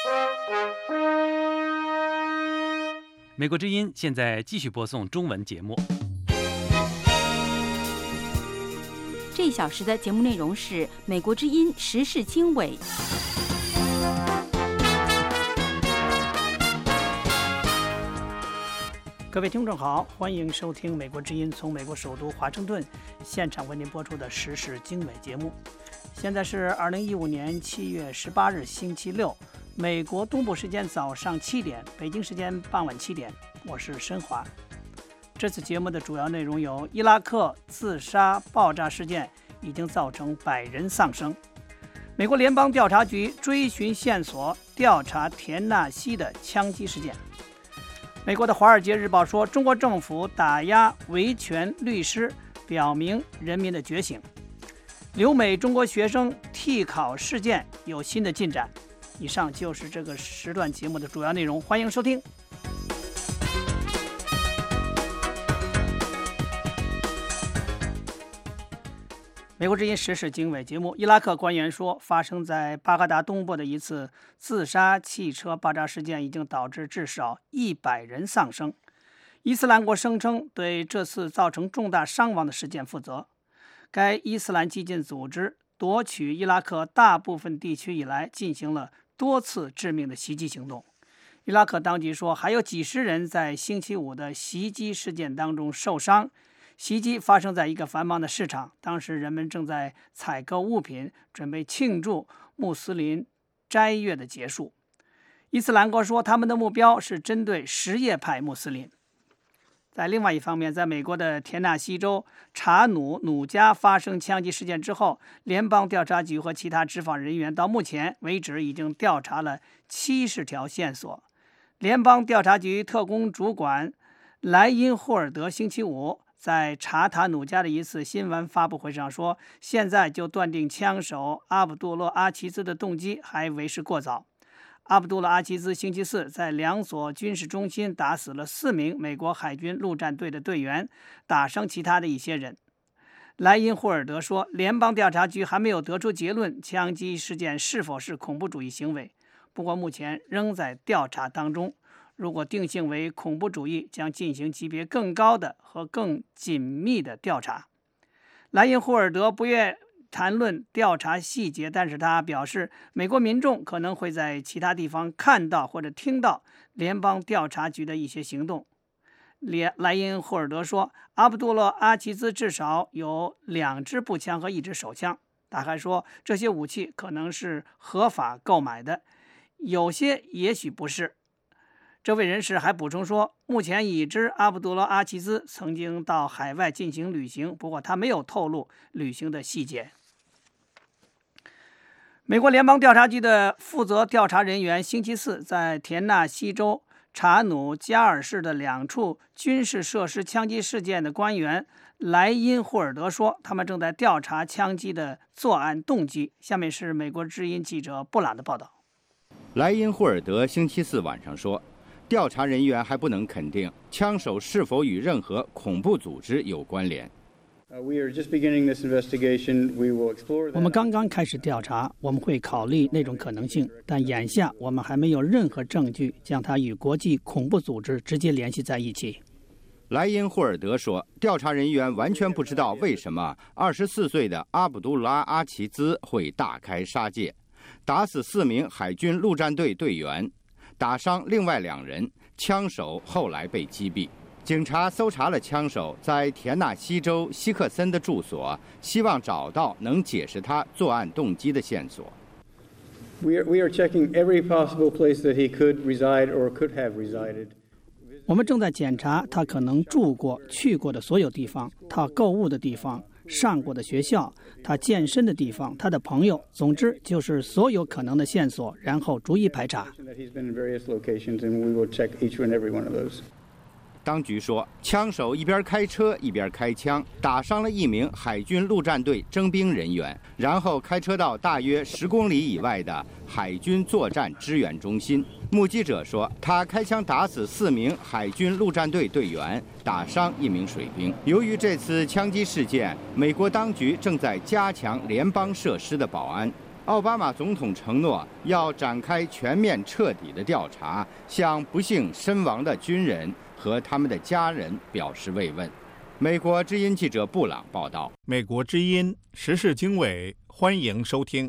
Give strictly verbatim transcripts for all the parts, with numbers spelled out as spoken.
美国之音现在继续播送中文节目。 这一小时的节目内容是美国之音时事经纬。 各位听众好，欢迎收听美国之音从美国首都华盛顿现场为您播出的时事经纬节目。现在是二零一五年七月十八日星期六，美国东部时间早上七点，北京时间傍晚七点，我是申华。这次节目的主要内容有：伊拉克自杀爆炸事件已经造成百人丧生，美国联邦调查局追寻线索调查田纳西的枪击事件。美国的《华尔街日报》说，中国政府打压维权律师，表明人民的觉醒。留美中国学生替考事件有新的进展。以上就是这个时段节目的主要内容，欢迎收听。美国之音时事经纬节目，伊拉克官员说，发生在巴格达东部的一次自杀汽车爆炸事件已经导致至少一百人丧生。伊斯兰国声称对这次造成重大伤亡的事件负责。该伊斯兰激进组织夺取伊拉克大部分地区以来，进行了多次致命的袭击行动。伊拉克当局说，还有几十人在星期五的袭击事件当中受伤。袭击发生在一个繁忙的市场，当时人们正在采购物品，准备庆祝穆斯林斋月的结束。伊斯兰国说，他们的目标是针对什叶派穆斯林。在另外一方面，在美国的田纳西州查努努加发生枪击事件之后，联邦调查局和其他执法人员到目前为止已经调查了七十条线索。联邦调查局特工主管莱因霍尔德星期五在查塔努加的一次新闻发布会上说，现在就断定枪手阿卜杜勒·阿齐兹的动机还为时过早。阿卜杜勒·阿齐兹星期四在两所军事中心打死了四名美国海军陆战队的队员，打伤其他的一些人。莱因霍尔德说，联邦调查局还没有得出结论，枪击事件是否是恐怖主义行为，不过目前仍在调查当中。如果定性为恐怖主义，将进行级别更高的和更紧密的调查。莱因霍尔德不愿谈论调查细节，但是他表示，美国民众可能会在其他地方看到或者听到联邦调查局的一些行动。莱因霍尔德说，阿卜杜勒·阿齐兹至少有两支步枪和一支手枪。他还说，这些武器可能是合法购买的，有些也许不是。这位人士还补充说，目前已知阿卜杜勒·阿齐兹曾经到海外进行旅行，不过他没有透露旅行的细节。美国联邦调查局的负责调查人员星期四在田纳西州查努加尔市的两处军事设施枪击事件的官员莱因霍尔德说，他们正在调查枪击的作案动机。下面是美国之音记者布朗的报道。 莱因霍尔德星期四晚上说，调查人员还不能肯定枪手是否与任何恐怖组织有关联。 我们刚刚开始调查，我们会考虑那种可能性，但眼下我们还没有任何证据将它与国际恐怖组织直接联系在一起。 莱因霍尔德说，调查人员完全不知道为什么二十四岁的阿卜杜拉·阿齐兹会大开杀戒，打死四名海军陆战队队员，打伤另外两人，枪手后来被击毙。警察搜查了枪手在田纳西州希克森的住所，希望找到能解释他作案动机的线索。 We are, we are checking every possible place that he could reside or could have resided. 我们正在检查他可能住过、去过的所有地方，他购物的地方，上过的学校，他健身的地方，他的朋友，总之就是所有可能的线索，然后逐一排查。 当局说，枪手一边开车一边开枪，打伤了一名海军陆战队征兵人员，然后开车到大约十公里以外的海军作战支援中心。目击者说，他开枪打死四名海军陆战队队员，打伤一名水兵。由于这次枪击事件，美国当局正在加强联邦设施的保安。 奥巴马总统承诺要展开全面彻底的调查，向不幸身亡的军人和他们的家人表示慰问。美国之音记者布朗报道。 美国之音时事经纬，欢迎收听。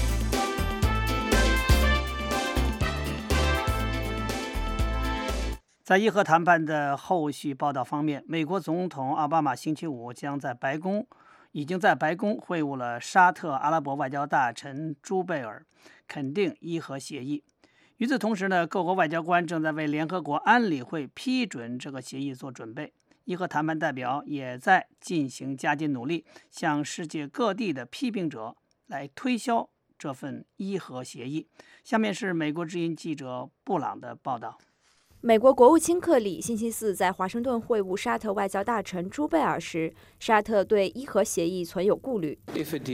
在伊核谈判的后续报道方面，美国总统奥巴马星期五将在白宫已经在白宫会晤了沙特阿拉伯外交大臣朱贝尔，肯定伊核协议。与此同时呢，各国外交官正在为联合国安理会批准这个协议做准备。伊核谈判代表也在进行加紧努力，向世界各地的批评者来推销这份伊核协议。下面是美国之音记者布朗的报道。 美国国务卿克里星期四在华盛顿会晤沙特外交大臣朱贝尔时，沙特对伊核协议存有顾虑。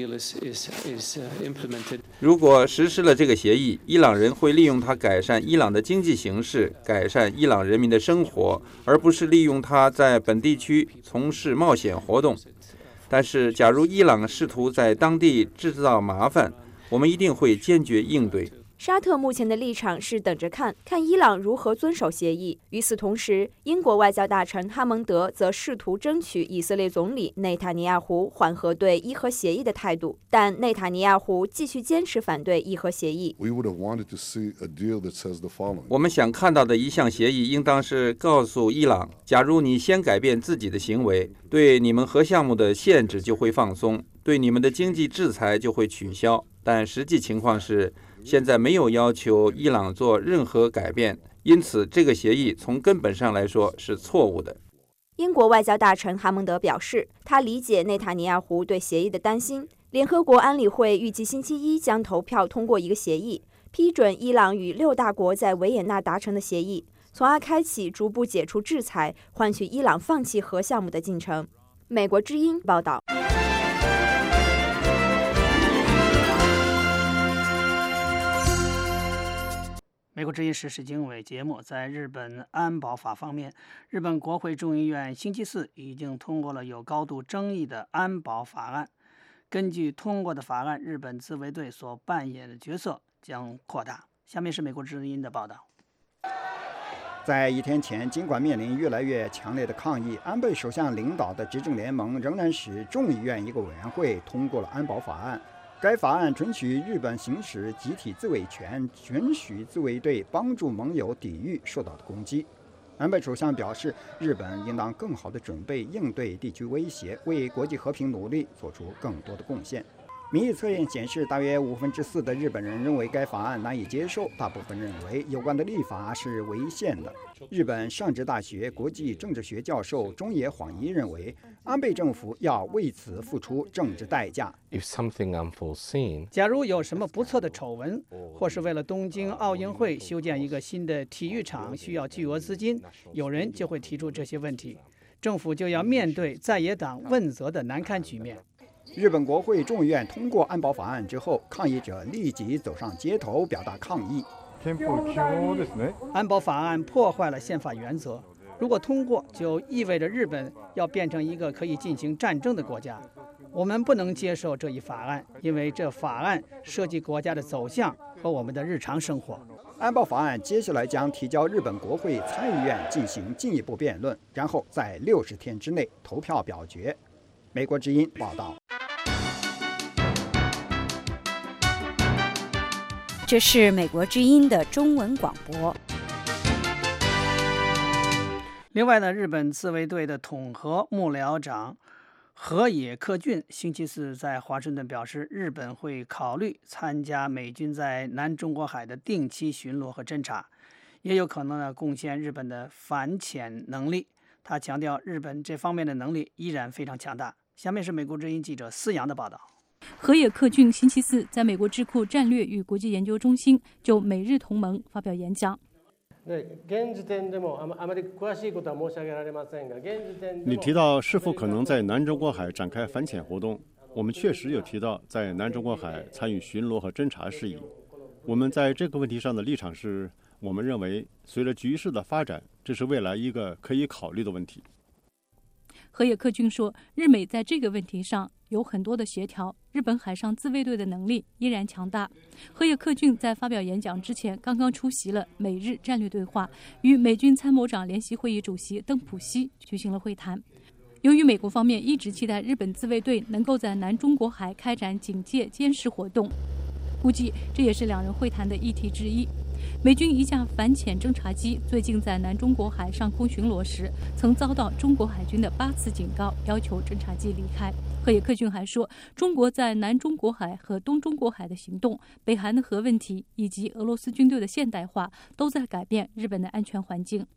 如果实施了这个协议，伊朗人会利用它改善伊朗的经济形势，改善伊朗人民的生活，而不是利用它在本地区从事冒险活动。但是，假如伊朗试图在当地制造麻烦，我们一定会坚决应对。 沙特目前的立场是等着看，看伊朗如何遵守协议。与此同时，英国外交大臣哈蒙德则试图争取以色列总理内塔尼亚胡缓和对伊核协议的态度，但内塔尼亚胡继续坚持反对伊核协议。 我们想看到的一项协议，应当是告诉伊朗，假如你先改变自己的行为，对你们核项目的限制就会放松，对你们的经济制裁就会取消。但实际情况是，现在没有要求伊朗做任何改变，因此这个协议从根本上来说是错误的。 英国外交大臣哈蒙德表示，他理解内塔尼亚胡对协议的担心。联合国安理会预计星期一将投票通过一个协议，批准伊朗与六大国在维也纳达成的协议，从而开启逐步解除制裁，换取伊朗放弃核项目的进程。美国之音报道。 美国之音时事经纬节目，在日本安保法方面，日本国会众议院星期四已经通过了有高度争议的安保法案。根据通过的法案，日本自卫队所扮演的角色将扩大。下面是美国之音的报道。 在一天前，尽管面临越来越强烈的抗议，安倍首相领导的执政联盟仍然使众议院一个委员会通过了安保法案。该法案准许日本行使集体自卫权，允许自卫队帮助盟友抵御受到的攻击。安倍首相表示，日本应当更好地准备应对地区威胁，为国际和平努力做出更多的贡献。民意测验显示，大约五分之四的日本人认为该法案难以接受，大部分认为有关的立法是违宪的。日本上智大学国际政治学教授中野晃一认为，安倍政府要为此付出政治代价。 假如有什么不测的丑闻，或是为了东京奥运会修建一个新的体育场需要巨额资金，有人就会提出这些问题，政府就要面对在野党问责的难堪局面。 日本国会众议院通过安保法案之后，抗议者立即走上街头表达抗议。 安保法案破坏了宪法原则，如果通过，就意味着日本要变成一个可以进行战争的国家。我们不能接受这一法案，因为这法案涉及国家的走向和我们的日常生活。 安保法案接下来将提交日本国会参议院进行进一步辩论，然后在六十天之内投票表决。美国之音报道。 这是美国之音的中文广播。 另外呢，日本自卫队的统合幕僚长河野克俊星期四在华盛顿表示，日本会考虑参加美军在南中国海的定期巡逻和侦察，也有可能呢贡献日本的反潜能力。他强调，日本这方面的能力依然非常强大。下面是美国之音记者思阳的报道。 河野克俊星期四在美国智库战略与国际研究中心就美日同盟发表演讲。 你提到是否可能在南中国海展开反潜活动，我们确实有提到在南中国海参与巡逻和侦察事宜。我们在这个问题上的立场是，我们认为随着局势的发展，这是未来一个可以考虑的问题。 河野克俊说，日美在这个问题上有很多的协调，日本海上自卫队的能力依然强大。河野克俊在发表演讲之前，刚刚出席了美日战略对话，与美军参谋长联席会议主席邓普西举行了会谈。由于美国方面一直期待日本自卫队能够在南中国海开展警戒监视活动，估计这也是两人会谈的议题之一。美军一架反潜侦察机最近在南中国海上空巡逻时，曾遭到中国海军的八次警告，要求侦察机离开。河野克俊还说，中国在南中国海和东中国海的行动、北韩的核问题以及俄罗斯军队的现代化，都在改变日本的安全环境。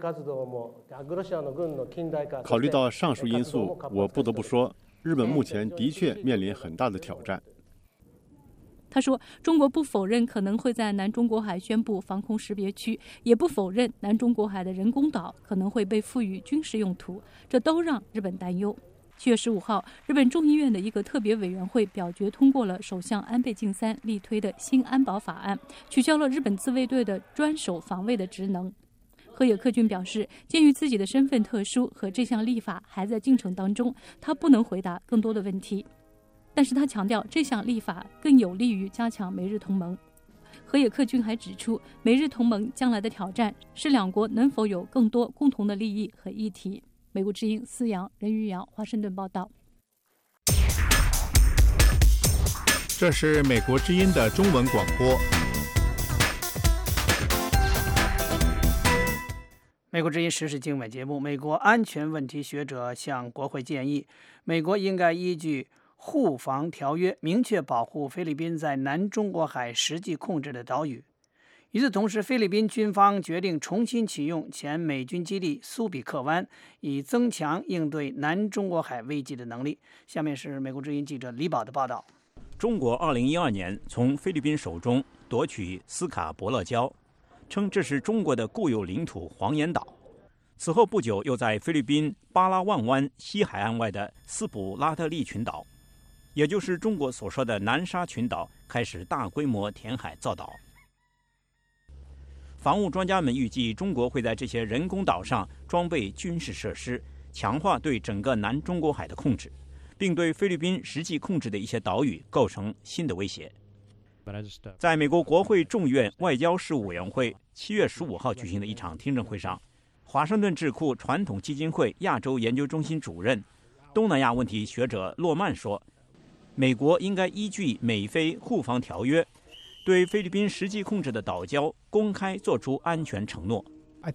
考虑到上述因素，我不得不说，日本目前的确面临很大的挑战。 他说，中国不否认可能会在南中国海宣布防空识别区，也不否认南中国海的人工岛可能会被赋予军事用途，这都让日本担忧。七月十五号，日本众议院的一个特别委员会表决通过了首相安倍晋三力推的新安保法案，取消了日本自卫队的专守防卫的职能。河野克俊表示，鉴于自己的身份特殊和这项立法还在进程当中，他不能回答更多的问题。但是他强调，这项立法更有利于加强美日同盟。河野克俊还指出，美日同盟将来的挑战是两国能否有更多共同的利益和议题。美国之音思阳、任玉阳，华盛顿报道。 这是美国之音的中文广播。 美国之音时事经纬节目，美国安全问题学者向国会建议，美国应该依据互防条约明确保护菲律宾在南中国海实际控制的岛屿。与此同时，菲律宾军方决定重新启用前美军基地苏比克湾，以增强应对南中国海危机的能力。下面是美国之音记者李宝的报道。 中国二零一二年从菲律宾手中夺取斯卡伯勒礁，称这是中国的固有领土黄岩岛。此后不久，又在菲律宾巴拉望湾西海岸外的斯普拉特利群岛，也就是中国所说的南沙群岛，开始大规模填海造岛。防务专家们预计，中国会在这些人工岛上装备军事设施，强化对整个南中国海的控制，并对菲律宾实际控制的一些岛屿构成新的威胁。在美国国会众议院外交事务委员会七月十五号举行的一场听证会上，华盛顿智库传统基金会亚洲研究中心主任、东南亚问题学者洛曼说，美国应该依据美菲互防条约，对菲律宾实际控制的岛礁公开做出安全承诺。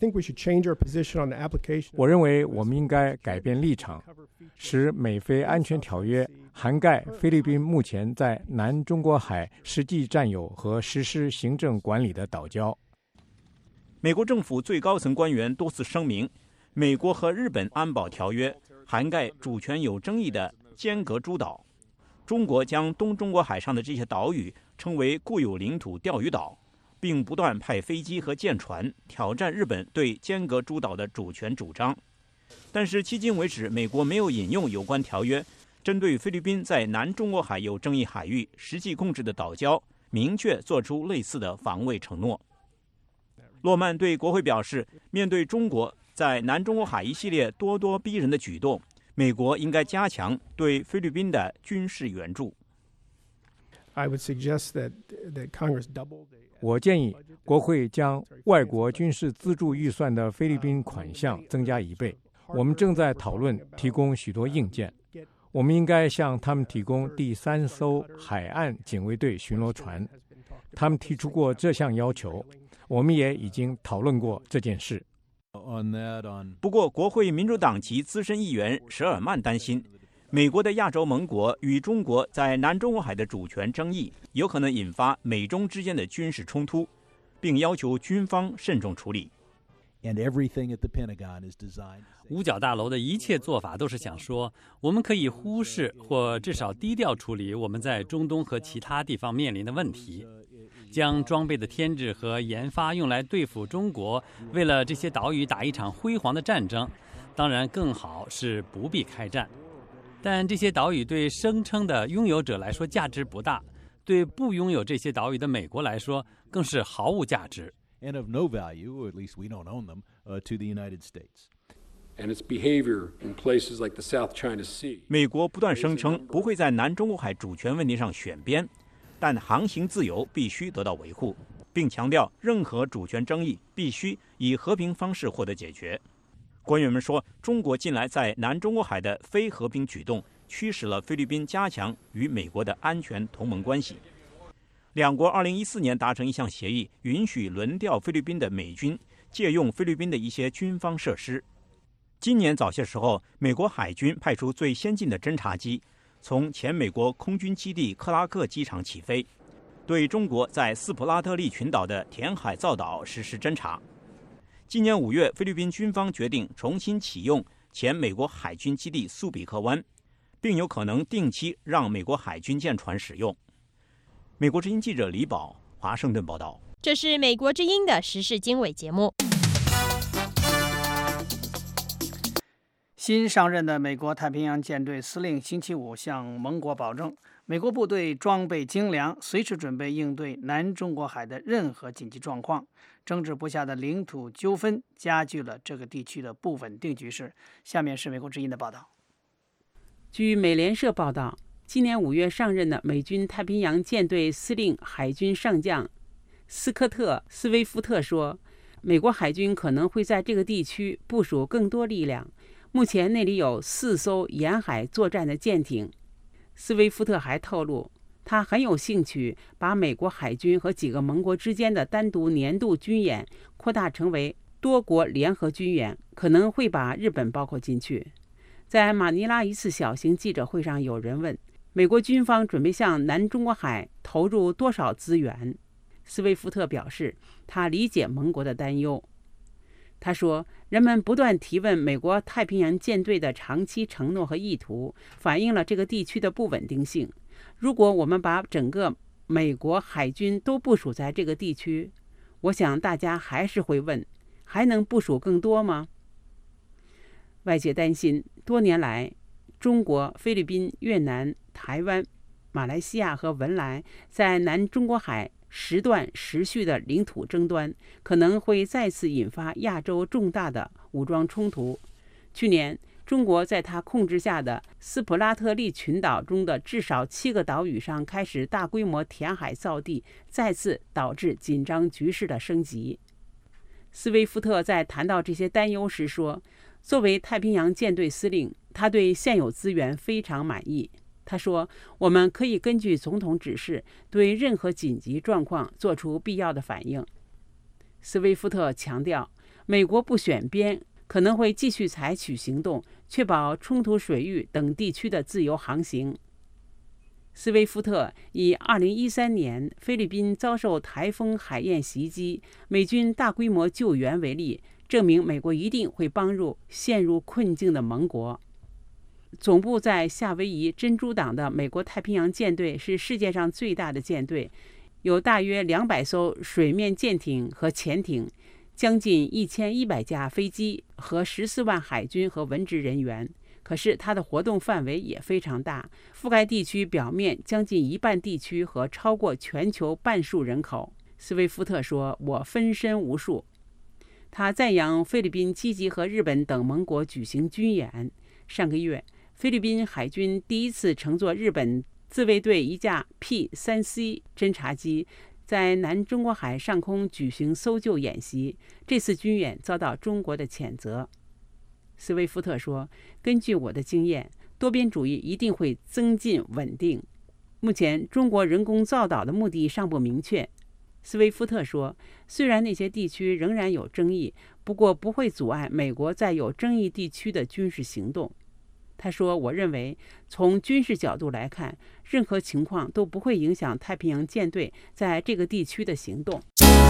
我认为我们应该改变立场，使美菲安全条约涵盖菲律宾目前在南中国海实际占有和实施行政管理的岛礁。 美国政府最高层官员多次声明，美国和日本安保条约涵盖主权有争议的尖阁诸岛。中国将东中国海上的这些岛屿称为固有领土钓鱼岛，并不断派飞机和舰船挑战日本对尖阁诸岛的主权主张。但是迄今为止，美国没有引用有关条约针对菲律宾在南中国海有争议海域实际控制的岛礁明确做出类似的防卫承诺。洛曼对国会表示，面对中国在南中国海一系列咄咄逼人的举动，美国应该加强对菲律宾的军事援助。 我建议国会将外国军事资助预算的菲律宾款项增加一倍。我们正在讨论提供许多硬件，我们应该向他们提供第三艘海岸警卫队巡逻船。他们提出过这项要求，我们也已经讨论过这件事。 不过，国会民主党籍资深议员舍尔曼担心，美国的亚洲盟国与中国在南中国海的主权争议有可能引发美中之间的军事冲突，并要求军方慎重处理。 五角大楼的一切做法都是想说，我们可以忽视或至少低调处理我们在中东和其他地方面临的问题，将装备的添置和研发用来对付中国为了这些岛屿打一场辉煌的战争，当然更好是不必开战。但这些岛屿对声称的拥有者来说价值不大，对不拥有这些岛屿的美国来说更是毫无价值。 And of no value, or at least we don't own them, uh, to the United States. 美国不断声称不会在南中国海主权问题上选边，但航行自由必须得到维护，并强调任何主权争议必须以和平方式获得解决。官员们说，中国近来在南中国海的非和平举动驱使了菲律宾加强与美国的安全同盟关系。两国二零一四年达成一项协议，允许轮调菲律宾的美军借用菲律宾的一些军方设施。今年早些时候，美国海军派出最先进的侦察机，从前美国空军基地克拉克机场起飞，对中国在斯普拉特利群岛的填海造岛实施侦察。今年五月，菲律宾军方决定重新启用前美国海军基地苏比克湾，并有可能定期让美国海军舰船使用。美国之音记者李宝华盛顿报道。 这是美国之音的时事经纬节目。 新上任的美国太平洋舰队司令星期五向盟国保证，美国部队装备精良，随时准备应对南中国海的任何紧急状况。争执不下的领土纠纷加剧了这个地区的不稳定局势。下面是美国之音的报道。 据美联社报道，今年五月上任的美军太平洋舰队司令海军上将斯科特·斯威夫特说，美国海军可能会在这个地区部署更多力量。目前那里有四艘沿海作战的舰艇。斯威夫特还透露，他很有兴趣把美国海军和几个盟国之间的单独年度军演扩大成为多国联合军演，可能会把日本包括进去。在马尼拉一次小型记者会上，有人问美国军方准备向南中国海投入多少资源。斯威夫特表示，他理解盟国的担忧。他说，人们不断提问美国太平洋舰队的长期承诺和意图，反映了这个地区的不稳定性。如果我们把整个美国海军都部署在这个地区，我想大家还是会问，还能部署更多吗？外界担心，多年来，中国、菲律宾、越南、台湾、马来西亚和文莱在南中国海时断时续的领土争端，可能会再次引发亚洲重大的武装冲突。去年，中国在它控制下的斯普拉特利群岛中的至少七个岛屿上开始大规模填海造地，再次导致紧张局势的升级。斯威夫特在谈到这些担忧时说，作为太平洋舰队司令，他对现有资源非常满意。他说，我们可以根据总统指示，对任何紧急状况做出必要的反应。斯威夫特强调，美国不选边，可能会继续采取行动，确保冲突水域等地区的自由航行。斯威夫特以二零一三年菲律宾遭受台风海燕袭击，美军大规模救援为例，证明美国一定会帮助陷入困境的盟国。总部在夏威夷珍珠港的美国太平洋舰队是世界上最大的舰队，有大约两百艘水面舰艇和潜艇，将近一千一百架飞机和十四万海军和文职人员。可是它的活动范围也非常大，覆盖地区表面将近一半地区和超过全球半数人口。斯威夫特说，我分身无数。他赞扬菲律宾积极和日本等盟国举行军演。上个月，菲律宾海军第一次乘坐日本自卫队一架 P 三 C 侦察机，在南中国海上空举行搜救演习。这次军演遭到中国的谴责。斯威夫特说，根据我的经验，多边主义一定会增进稳定。目前，中国人工造岛的目的尚不明确。斯威夫特说，虽然那些地区仍然有争议，不过不会阻碍美国在有争议地区的军事行动。他说，我认为从军事角度来看，任何情况都不会影响太平洋舰队在这个地区的行动。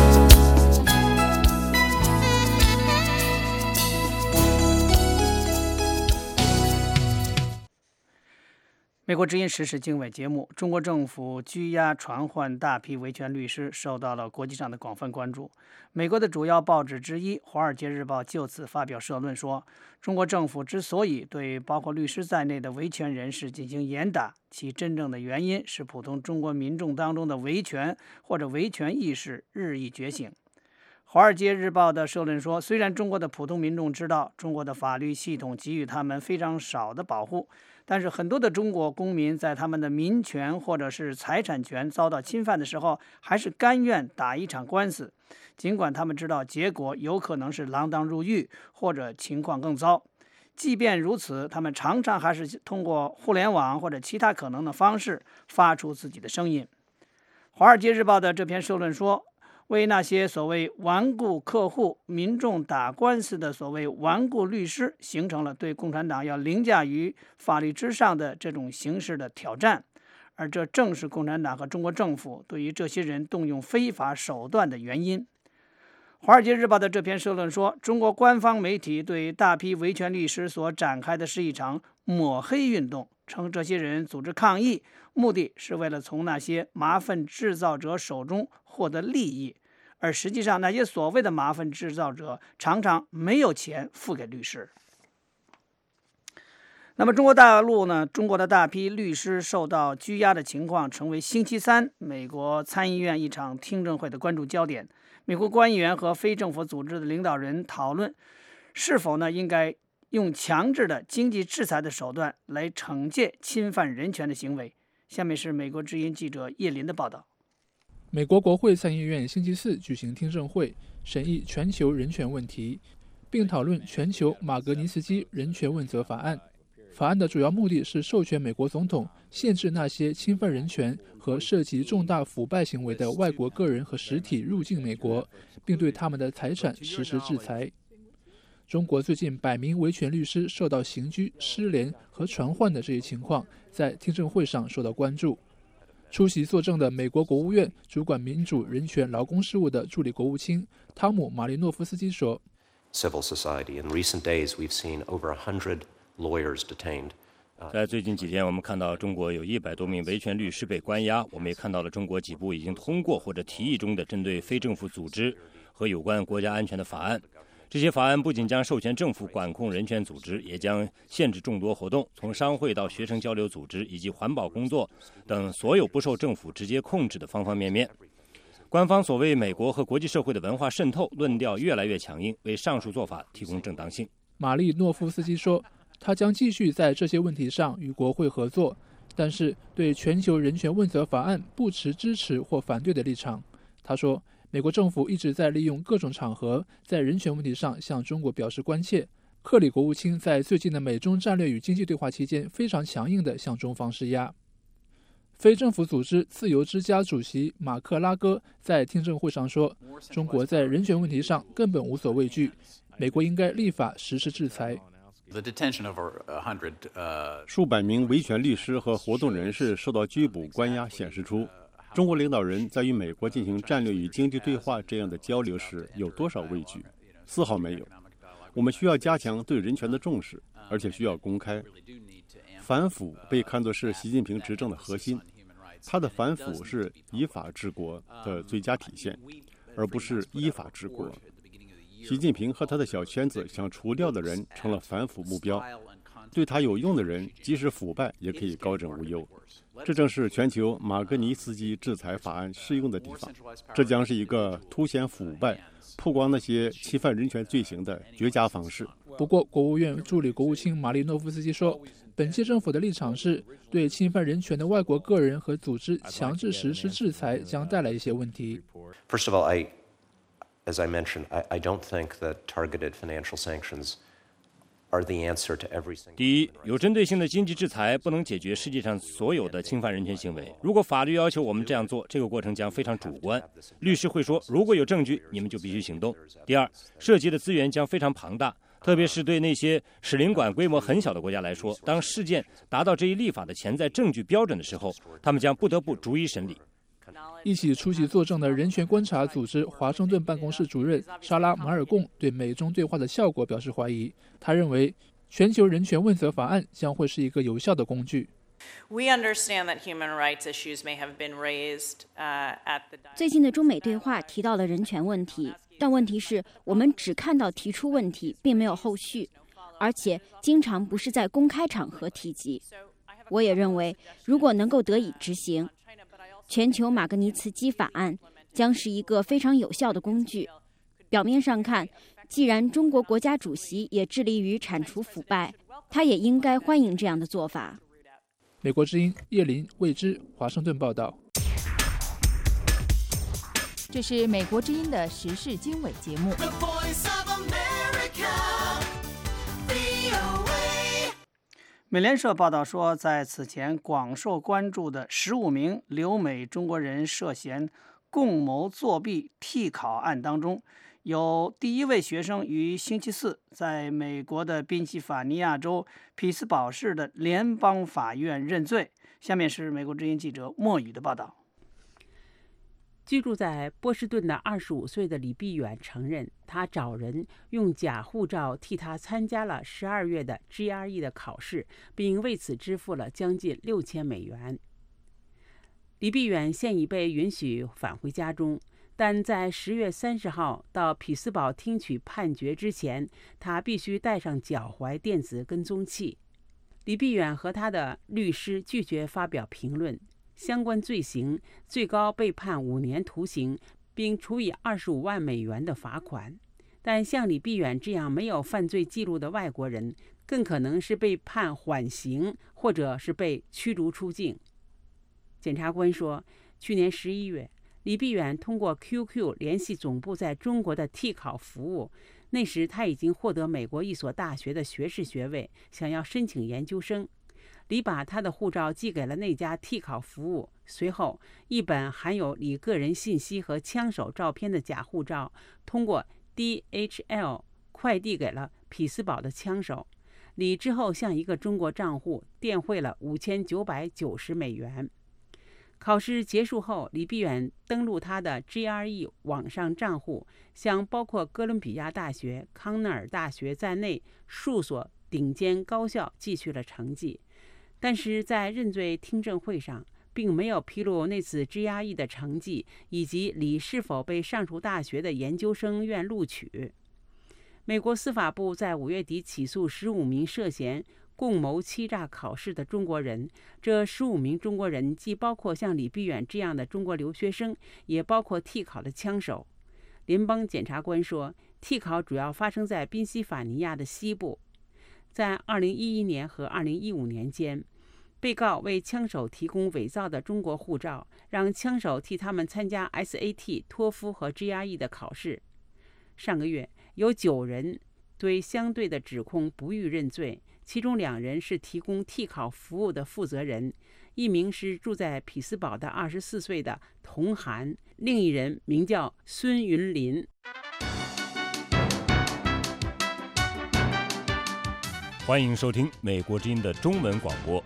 美国之音时事经纬节目，中国政府拘押传唤大批维权律师，受到了国际上的广泛关注。美国的主要报纸之一《华尔街日报》就此发表社论说，中国政府之所以对包括律师在内的维权人士进行严打，其真正的原因是普通中国民众当中的维权或者维权意识日益觉醒。《 华尔街日报的社论说，虽然中国的普通民众知道中国的法律系统给予他们非常少的保护，但是很多的中国公民在他们的民权或者是财产权遭到侵犯的时候，还是甘愿打一场官司，尽管他们知道结果有可能是锒铛入狱或者情况更糟。即便如此，他们常常还是通过互联网或者其他可能的方式发出自己的声音。华尔街日报的这篇社论说，为那些所谓顽固客户民众打官司的所谓顽固律师，形成了对共产党要凌驾于法律之上的这种形式的挑战，而这正是共产党和中国政府对于这些人动用非法手段的原因。华尔街日报的这篇社论说，中国官方媒体对大批维权律师所展开的是一场抹黑运动，称这些人组织抗议，目的是为了从那些麻烦制造者手中获得利益，而实际上那些所谓的麻烦制造者常常没有钱付给律师。那么中国大陆呢？中国的大批律师受到拘押的情况成为星期三美国参议院一场听证会的关注焦点。美国官员和非政府组织的领导人讨论是否呢应该用强制的经济制裁的手段来惩戒侵犯人权的行为。下面是美国之音记者叶林的报道。 美国国会参议院星期四举行听证会，审议全球人权问题，并讨论全球马格尼茨基人权问责法案。法案的主要目的是授权美国总统限制那些侵犯人权和涉及重大腐败行为的外国个人和实体入境美国，并对他们的财产实施制裁。中国最近百名维权律师受到刑拘、失联和传唤的这一情况，在听证会上受到关注。出席作证的美国国务院主管民主、人权、劳工事务的助理国务卿汤姆·马利诺夫斯基说 Civil society. In recent days, we've seen over a hundred lawyers detained. 在最近几天，我们看到中国有一百多名维权律师被关押。我们也看到了中国几部已经通过或者提议中的针对非政府组织和有关国家安全的法案。这些法案不仅将授权政府管控人权组织，也将限制众多活动，从商会到学生交流组织以及环保工作等所有不受政府直接控制的方方面面。官方所谓美国和国际社会的文化渗透论调越来越强硬，为上述做法提供正当性。 马利诺夫斯基说，他将继续在这些问题上与国会合作，但是对全球人权问责法案不持支持或反对的立场。他说，美国政府一直在利用各种场合在人权问题上向中国表示关切。克里国务卿在最近的美中战略与经济对话期间非常强硬地向中方施压。非政府组织自由之家主席马克拉戈在听证会上说，中国在人权问题上根本无所畏惧，美国应该立法实施制裁。 数百名维权律师和活动人士受到拘捕关押，显示出中国领导人在与美国进行战略与经济对话这样的交流时有多少畏惧？丝毫没有。我们需要加强对人权的重视，而且需要公开。反腐被看作是习近平执政的核心，他的反腐是以法治国的最佳体现，而不是依法治国。习近平和他的小圈子想除掉的人成了反腐目标，对他有用的人即使腐败也可以高枕无忧。这正是全球马格尼茨基制裁法案适用的地方。这将是一个凸显腐败、曝光那些侵犯人权罪行的绝佳方式。 不过，国务院助理国务卿马利诺夫斯基说，本届政府的立场是对侵犯人权的外国个人和组织强制实施制裁将带来一些问题。 First of all, I, as I mentioned, I, I don't think that targeted financial sanctions are the answer to everything. 第一，有针对性的经济制裁不能解决世界上所有的侵犯人权行为。如果法律要求我们这样做，这个过程将非常主观。律师会说，如果有证据，你们就必须行动。第二，涉及的资源将非常庞大，特别是对那些使领馆规模很小的国家来说，当事件达到这一立法的潜在证据标准的时候，他们将不得不逐一审理。 一起出席作证的人权观察组织华盛顿办公室主任莎拉·马尔贡对美中对话的效果表示怀疑。他认为，全球人权问责法案将会是一个有效的工具。 最近的中美对话提到了人权问题，但问题是我们只看到提出问题，并没有后续，而且经常不是在公开场合提及。我也认为，如果能够得以执行，全球马格尼茨基法案将是一个非常有效的工具。 表面上看，既然中国国家主席也致力于铲除腐败，他也应该欢迎这样的做法。 美国之音叶林、魏之，华盛顿报道。 这是美国之音的时事经纬节目。 美联社报道说，在此前广受关注的十五名留美中国人涉嫌共谋作弊替考案当中，有第一位学生于星期四在美国的宾夕法尼亚州匹兹堡市的联邦法院认罪。下面是美国之音记者莫宇的报道。 居住在波士顿的二十五岁的李碧远承认，他找人用假护照替他参加了十二月的 G R E 的考试，并为此支付了将近六千美元。李碧远现已被允许返回家中，但在十月三十号到匹兹堡听取判决之前，他必须带上脚踝电子跟踪器。李碧远和他的律师拒绝发表评论。相关罪行最高被判五年徒刑，并处以二十五万美元的罚款。但像李碧远这样没有犯罪记录的外国人，更可能是被判缓刑，或者是被驱逐出境。检察官说，去年十一月，李碧远通过 Q Q 联系总部在中国的替考服务，那时他已经获得美国一所大学的学士学位，想要申请研究生。李把他的护照寄给了那家替考服务，随后一本含有李个人信息和枪手照片的假护照通过 D H L 快递给了匹兹堡的枪手。李之后向一个中国账户电汇了五千九百九十美元。考试结束后，李碧远登录他的 G R E 网上账户，向包括哥伦比亚大学、康奈尔大学在内数所顶尖高校寄去了成绩。但是在认罪听证会上，并没有披露那次 G R E 的成绩，以及李是否被上述大学的研究生院录取。美国司法部在五月底起诉十五名涉嫌共谋欺诈考试的中国人，这十五名中国人既包括像李碧远这样的中国留学生，也包括替考的枪手。联邦检察官说，替考主要发生在宾夕法尼亚的西部。在二零一一年和二零一五年间，被告为枪手提供伪造的中国护照，让枪手替他们参加 S A T、托福和 G R E 的考试。上个月，有九人对相对的指控不予认罪，其中两人是提供替考服务的负责人，一名是住在匹兹堡的二十四岁的童涵，另一人名叫孙云林。 欢迎收听美国之音的中文广播。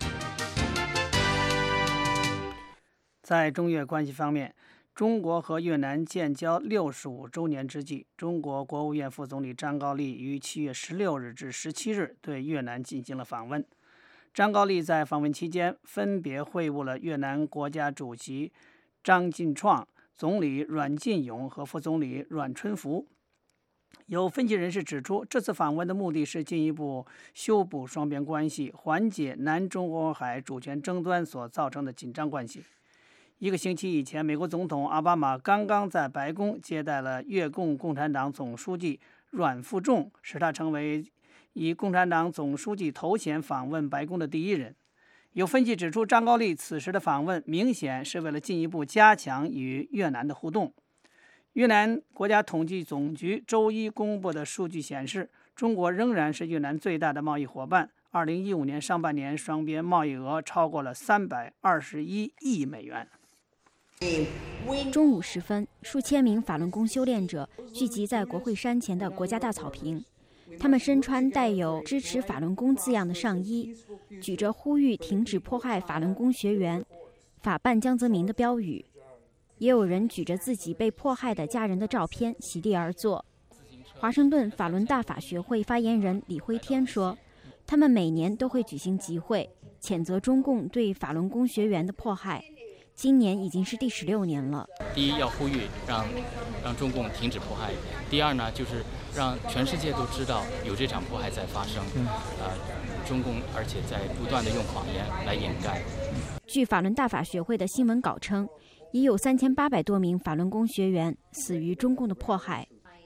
在中越关系方面，中国和越南建交六十五周年之际，中国国务院副总理张高丽于七月十六日至十七日对越南进行了访问。张高丽在访问期间分别会晤了越南国家主席张晋创、总理阮晋勇和副总理阮春福。有分析人士指出，这次访问的目的是进一步修补双边关系，缓解南中国海主权争端所造成的紧张关系。一个星期以前，美国总统奥巴马刚刚在白宫接待了越共共产党总书记阮富仲，使他成为以共产党总书记头衔访问白宫的第一人。有分析指出，张高丽此时的访问明显是为了进一步加强与越南的互动。越南国家统计总局周一公布的数据显示，中国仍然是越南最大的贸易伙伴。二零一五年上半年，双边贸易额超过了三百二十一亿美元。 中午时分，数千名法轮功修炼者聚集在国会山前的国家大草坪，他们身穿带有支持法轮功字样的上衣，举着呼吁停止迫害法轮功学员、法办江泽民的标语。也有人举着自己被迫害的家人的照片席地而坐。华盛顿法轮大法学会发言人李辉天说，他们每年都会举行集会，谴责中共对法轮功学员的迫害。今年已经是第十六年了。 第一，要呼吁让让中共停止迫害；第二呢，就是让全世界都知道有这场迫害在发生。嗯，呃，中共而且在不断的用谎言来掩盖。 据法轮大法学会的新闻稿称，已有三千八百多名法轮功学员死于中共的迫害。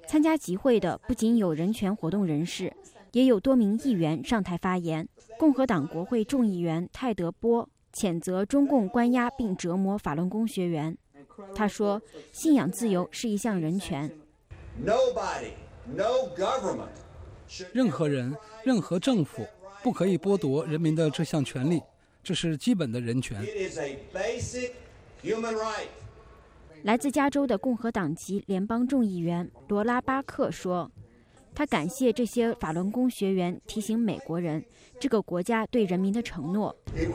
参加集会的不仅有人权活动人士，也有多名议员上台发言。共和党国会众议员泰德·波谴责中共关押并折磨法轮功学员。他说，信仰自由是一项人权。 任何人、任何政府不可以剥夺人民的这项权利，这是基本的人权。 来自加州的共和党籍联邦众议员罗拉·巴克说，他感谢这些法轮功学员提醒美国人这个国家对人民的承诺。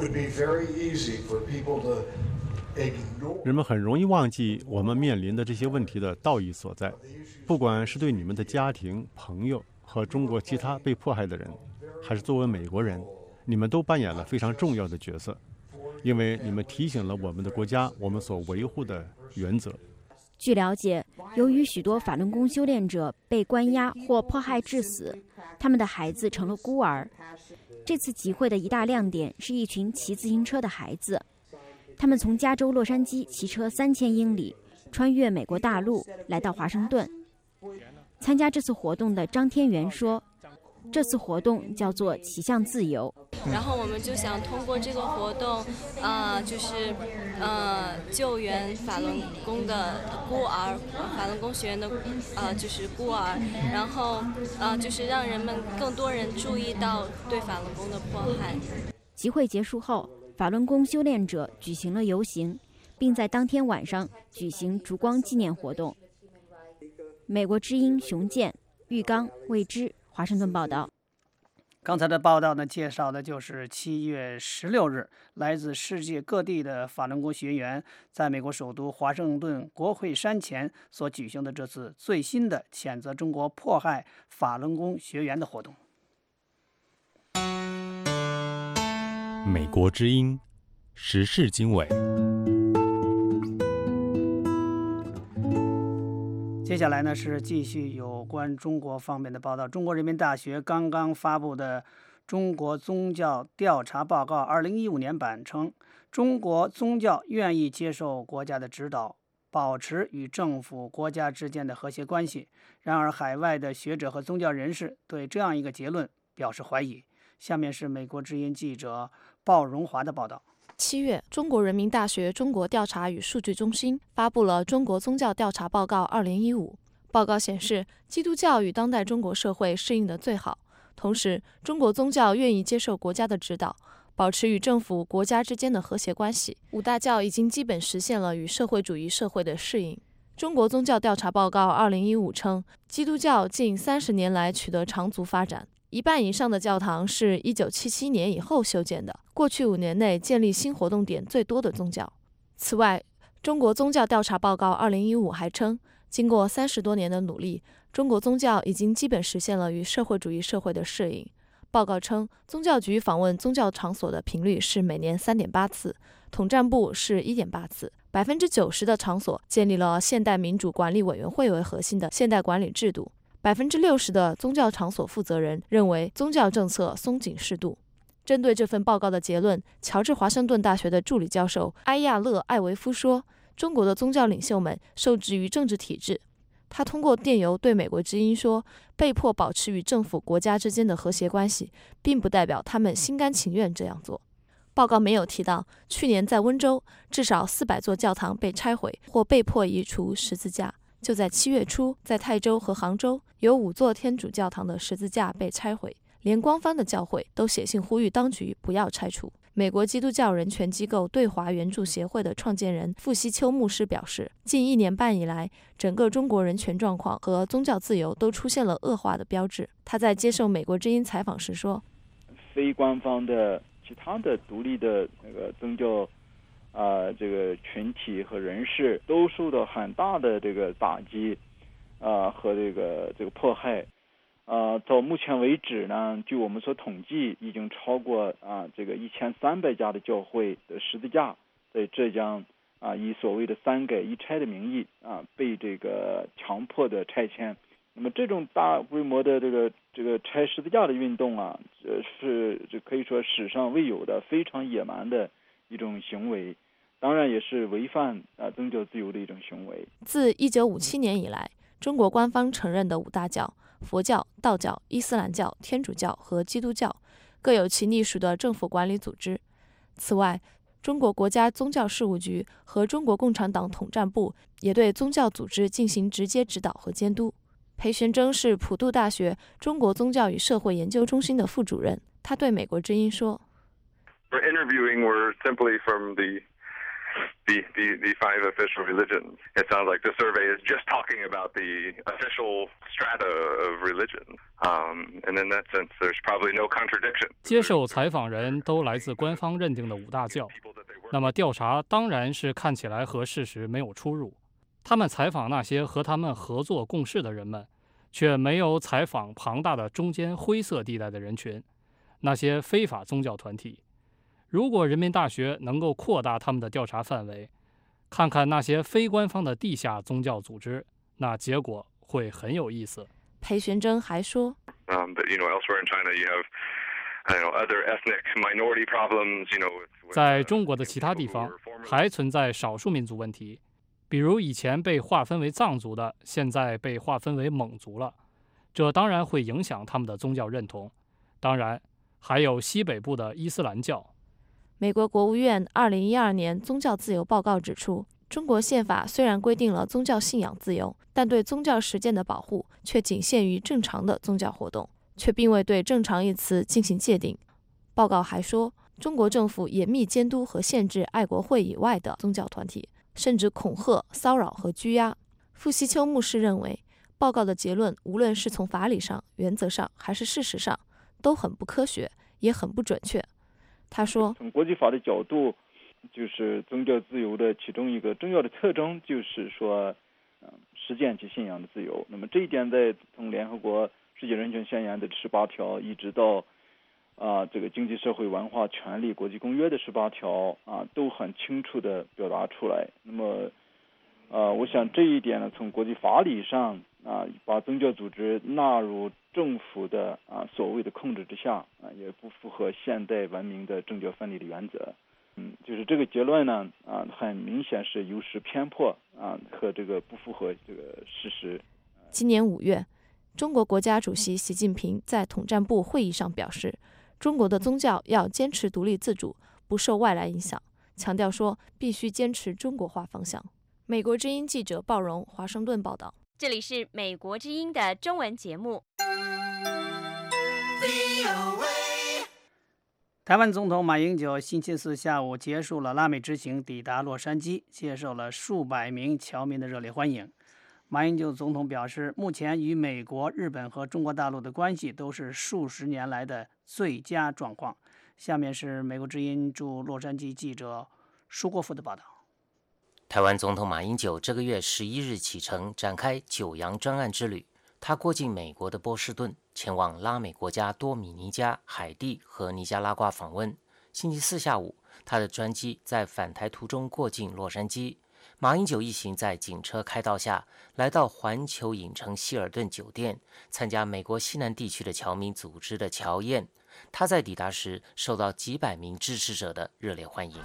人们很容易忘记我们面临的这些问题的道义所在，不管是对你们的家庭、朋友和中国其他被迫害的人，还是作为美国人，你们都扮演了非常重要的角色，因为你们提醒了我们的国家我们所维护的原则。 据了解，由于许多法轮功修炼者被关押或迫害致死，他们的孩子成了孤儿。这次集会的一大亮点是一群骑自行车的孩子，他们从加州洛杉矶骑车三千英里，穿越美国大陆，来到华盛顿。参加这次活动的张天元说，这次活动叫做骑向自由。 然后我们就想通过这个活动，呃，就是呃救援法轮功的孤儿，法轮功学员的呃就是孤儿，然后呃就是让人们更多人注意到对法轮功的迫害。 集会结束后，法轮功修炼者举行了游行，并在当天晚上举行烛光纪念活动。美国之音熊健、玉刚、魏之，华盛顿报道。 刚才的报道呢，介绍的就是七月十六日，来自世界各地的法轮功学员在美国首都华盛顿国会山前所举行的这次最新的谴责中国迫害法轮功学员的活动。 美国之音时事经纬。 接下来呢是继续有关中国方面的报道。中国人民大学刚刚发布的《中国宗教调查报告》二零一五年版称，中国宗教愿意接受国家的指导，保持与政府、国家之间的和谐关系。然而，海外的学者和宗教人士对这样一个结论表示怀疑。下面是美国之音记者鲍荣华的报道。 七月，中国人民大学中国调查与数据中心发布了《中国宗教调查报告二零一五》。报告显示，基督教与当代中国社会适应得最好，同时，中国宗教愿意接受国家的指导，保持与政府、国家之间的和谐关系。五大教已经基本实现了与社会主义社会的适应。中国宗教调查报告二零一五称，基督教近三十年来取得长足发展。一半以上的教堂是一九七七年以后修建的，过去五年内建立新活动点最多的宗教。此外，中国宗教调查报告二零一五还称，经过三十多年的努力，中国宗教已经基本实现了与社会主义社会的适应。报告称，宗教局访问宗教场所的频率是每年 三点八次，统战部是 一点八次， 百分之九十的场所建立了现代民主管理委员会为核心的现代管理制度。百分之六十的宗教场所负责人认为宗教政策松紧适度。针对这份报告的结论，乔治华盛顿大学的助理教授埃亚勒·艾维夫说，中国的宗教领袖们受制于政治体制。他通过电邮对美国之音说，被迫保持与政府、国家之间的和谐关系，并不代表他们心甘情愿这样做。报告没有提到，去年在温州，至少四百座教堂被拆毁或被迫移除十字架。就在七月初，在泰州和杭州，有五座天主教堂的十字架被拆毁，连官方的教会都写信呼吁当局不要拆除。美国基督教人权机构对华援助协会的创建人傅希秋牧师表示，近一年半以来，整个中国人权状况和宗教自由都出现了恶化的标志。他在接受美国之音采访时说， 非官方的其他的独立的那个宗教啊、呃，这个群体和人士都受到很大的这个打击，啊、呃、和这个这个迫害，啊、呃，到目前为止呢，据我们所统计，已经超过啊、呃、这个一千三百家的教会的十字架在浙江啊、呃、以所谓的三改一拆的名义啊、呃、被这个强迫的拆迁。那么这种大规模的这个这个拆十字架的运动啊，呃是这可以说史上未有的非常野蛮的一种行为。当然也是违反啊宗教自由的一种行为。 自一九五七年以来， 中国官方承认的五大教——佛教、道教、伊斯兰教、天主教和基督教，各有其隶属的政府管理组织。此外，中国国家宗教事务局和中国共产党统战部也对宗教组织进行直接指导和监督。裴玄征是普渡大学中国宗教与社会研究中心的副主任，他对美国之音说 ：“We're interviewing. We're simply from the the the the five official religions. It sounds like the survey is just talking about the official strata of religion. Um, and in that sense, there's probably no contradiction.” 接受采访人都来自官方认定的五大教，那么调查当然是看起来和事实没有出入。他们采访那些和他们合作共事的人们，却没有采访庞大的中间灰色地带的人群，那些非法宗教团体。如果人民大学能够扩大他们的调查范围，看看那些非官方的地下宗教组织，那结果会很有意思。 裴玄征还说 Um, but, you know, elsewhere in China, you have, I don't know, other ethnic minority problems, you know. 在中国的其他地方，还存在少数民族问题，比如以前被划分为藏族的，现在被划分为蒙族了，这当然会影响他们的宗教认同。当然，还有西北部的伊斯兰教。 美国国务院二零一二年宗教自由报告指出，中国宪法虽然规定了宗教信仰自由，但对宗教实践的保护却仅限于正常的宗教活动，却并未对正常一词进行界定。报告还说，中国政府严密监督和限制爱国会以外的宗教团体，甚至恐吓、骚扰和拘押。傅希秋牧师认为，报告的结论无论是从法理上、原则上还是事实上，都很不科学，也很不准确。他说， 从国际法的角度，就是宗教自由的其中一个重要的特征，就是说，嗯，实践其信仰的自由。那么这一点在从联合国世界人权宣言的十八条，一直到啊、呃、这个经济社会文化权利国际公约的十八条啊，都很清楚地表达出来。那么，呃，我想这一点呢，从国际法理上啊，把宗教组织纳入政府的啊所谓的控制之下啊，也不符合现代文明的政教分离的原则。嗯，就是这个结论呢啊，很明显是有失偏颇啊，和这个不符合这个事实。 今年五月，中国国家主席习近平在统战部会议上表示，中国的宗教要坚持独立自主，不受外来影响，强调说必须坚持中国化方向。美国之音记者鲍荣，华盛顿报道。 这里是美国之音的中文节目。 台湾总统马英九星期四下午结束了拉美之行，抵达洛杉矶，接受了数百名侨民的热烈欢迎。马英九总统表示，目前与美国、日本和中国大陆的关系都是数十年来的最佳状况。下面是美国之音驻洛杉矶记者舒国富的报道。 台湾总统马英九这个月十一日启程，展开九洋专案之旅。他过境美国的波士顿，前往拉美国家多米尼加、海地和尼加拉瓜访问。星期四下午，他的专机在返台途中过境洛杉矶。马英九一行在警车开道下，来到环球影城希尔顿酒店，参加美国西南地区的侨民组织的侨宴。他在抵达时，受到几百名支持者的热烈欢迎，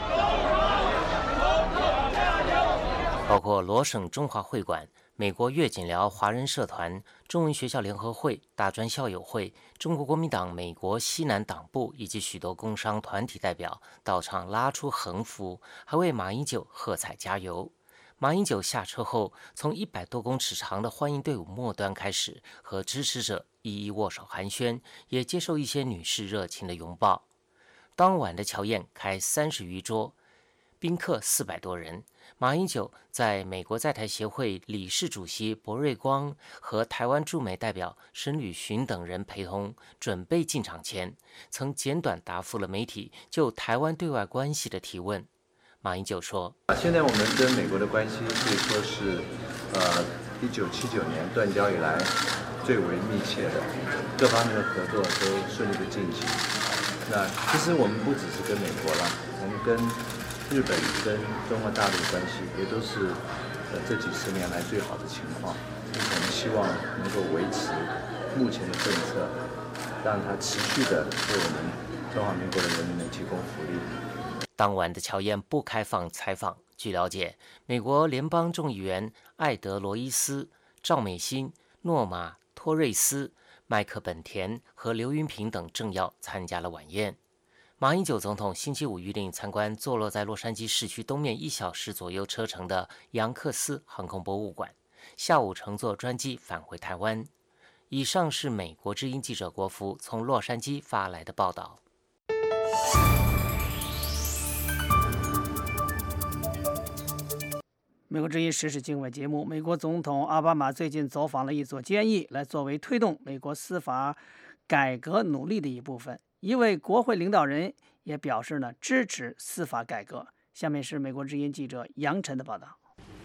包括罗省中华会馆、美国乐景寮华人社团、中文学校联合会、大专校友会、中国国民党美国西南党部以及许多工商团体代表到场拉出横幅，还为马英九喝彩加油。马英九下车后，从一百多公尺长的欢迎队伍末端开始，和支持者一一握手寒暄，也接受一些女士热情的拥抱。当晚的侨宴开三十余桌，宾客四百多人。马英九在美国在台协会理事主席博瑞光和台湾驻美代表沈履寻等人陪同，准备进场前，曾简短答复了媒体就台湾对外关系的提问。马英九说：“ 现在我们跟美国的关系可以说是，呃，一九七九年断交以来最为密切的，各方面的合作都顺利的进行。那其实我们不只是跟美国了，我们跟日本跟中国大陆的关系也都是呃这几十年来最好的情况，因此我们希望能够维持目前的政策，让它持续的为我们中华民国的人民能提供福利。” 当晚的侨宴不开放采访。据了解，美国联邦众议员艾德罗伊斯、 赵美心、诺玛、托瑞斯、麦克本田和刘云平等政要参加了晚宴。马英九总统星期五预定参观坐落在洛杉矶市区东面一小时左右车程的杨克斯航空博物馆，下午乘坐专机返回台湾。以上是美国之音记者国福从洛杉矶发来的报道。 美国之音时事经纬节目，美国总统奥巴马最近走访了一座监狱，来作为推动美国司法改革努力的一部分。一位国会领导人也表示呢支持司法改革。下面是美国之音记者杨晨的报道。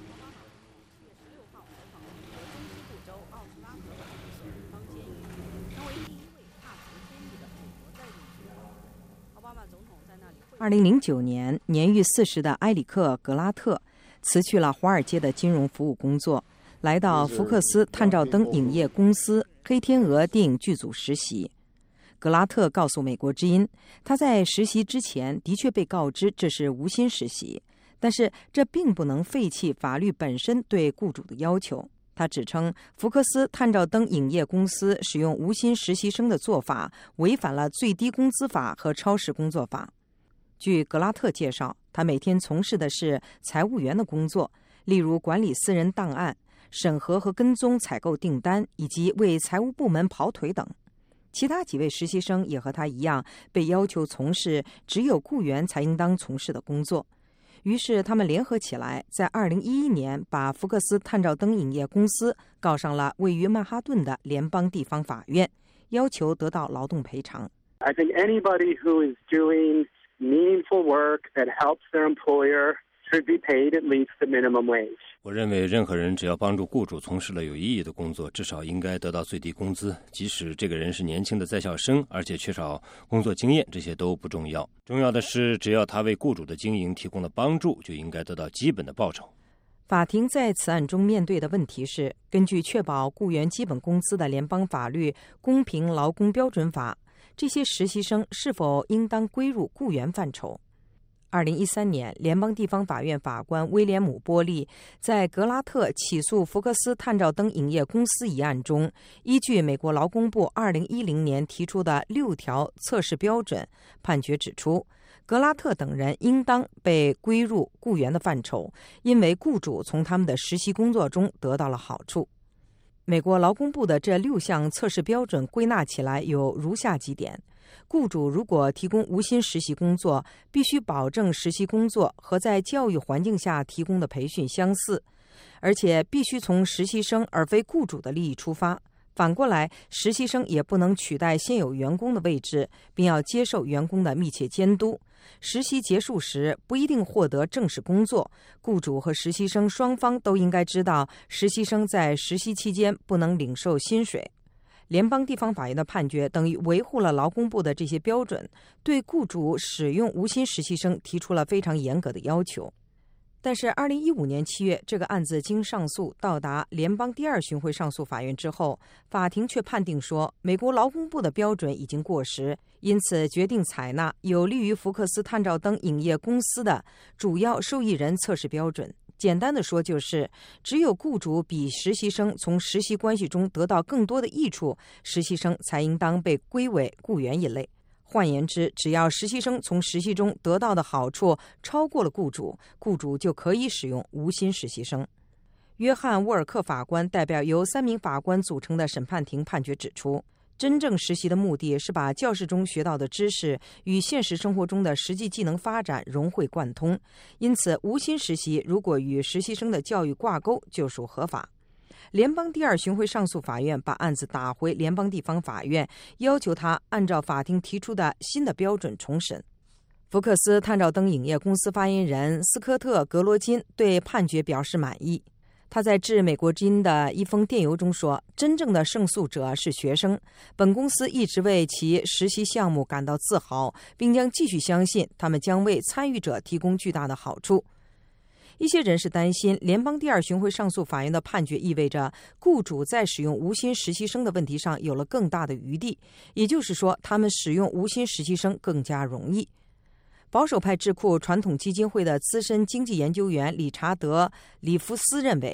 二零零九年，年逾四十的埃里克·格拉特辞去了华尔街的金融服务工作，来到福克斯探照灯影业公司黑天鹅电影剧组实习。格拉特告诉美国之音，他在实习之前的确被告知这是无薪实习，但是这并不能废弃法律本身对雇主的要求。他指称福克斯探照灯影业公司使用无薪实习生的做法违反了最低工资法和超时工作法。据格拉特介绍，他每天从事的是财务员的工作，例如管理私人档案、审核和跟踪采购订单，以及为财务部门跑腿等。其他几位实习生也和他一样，被要求从事只有雇员才应当从事的工作。于是他们联合起来，在二零一一年把福克斯探照灯影业公司告上了位于曼哈顿的联邦地方法院，要求得到劳动赔偿。 I think anybody who is doing meaningful work that helps their employer should be paid at least the minimum wage. 我认为任何人只要帮助雇主从事了有意义的工作，至少应该得到最低工资，即使这个人是年轻的在校生，而且缺少工作经验，这些都不重要。重要的是，只要他为雇主的经营提供了帮助，就应该得到基本的报酬。 法庭在此案中面对的问题是，根据确保雇员基本工资的联邦法律《公平劳工标准法》，这些实习生是否应当归入雇员范畴。二零一三年，联邦地方法院法官威廉姆·波利在格拉特起诉福克斯探照灯影业公司一案中，依据美国劳工部二零一零年提出的六条测试标准，判决指出，格拉特等人应当被归入雇员的范畴，因为雇主从他们的实习工作中得到了好处。美国劳工部的这六项测试标准归纳起来有如下几点：雇主如果提供无薪实习工作，必须保证实习工作和在教育环境下提供的培训相似，而且必须从实习生而非雇主的利益出发。反过来，实习生也不能取代现有员工的位置，并要接受员工的密切监督。实习结束时不一定获得正式工作，雇主和实习生双方都应该知道，实习生在实习期间不能领受薪水。联邦地方法院的判决等于维护了劳工部的这些标准，对雇主使用无薪实习生提出了非常严格的要求。但是二零一五年七月，这个案子经上诉到达联邦第二巡回上诉法院之后，法庭却判定说，美国劳工部的标准已经过时，因此决定采纳有利于福克斯探照灯影业公司的主要受益人测试标准。简单的说，就是只有雇主比实习生从实习关系中得到更多的益处，实习生才应当被归为雇员一类。换言之，只要实习生从实习中得到的好处超过了雇主，雇主就可以使用无薪实习生。约翰·沃尔克法官代表由三名法官组成的审判庭判决指出，真正实习的目的是把教室中学到的知识与现实生活中的实际技能发展融会贯通，因此无薪实习如果与实习生的教育挂钩，就属合法。联邦第二巡回上诉法院把案子打回联邦地方法院，要求他按照法庭提出的新的标准重审。福克斯探照灯影业公司发言人斯科特·格罗金对判决表示满意。他在致美国之音的一封电邮中说，真正的胜诉者是学生，本公司一直为其实习项目感到自豪，并将继续相信他们将为参与者提供巨大的好处。一些人士担心，联邦第二巡回上诉法院的判决意味着雇主在使用无薪实习生的问题上有了更大的余地，也就是说，他们使用无薪实习生更加容易。保守派智库传统基金会的资深经济研究员理查德·里夫斯认为，